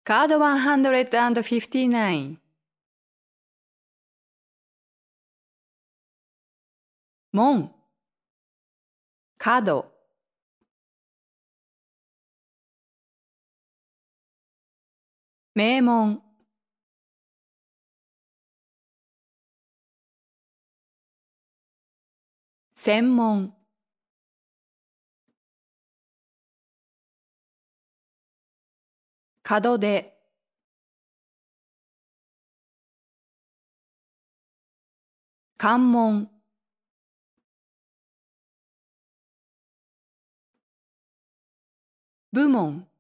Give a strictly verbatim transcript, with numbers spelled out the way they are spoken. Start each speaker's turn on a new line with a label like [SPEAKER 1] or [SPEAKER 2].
[SPEAKER 1] カードひゃくごじゅうきゅう。門、角、名門、専門、門出、関門、部門、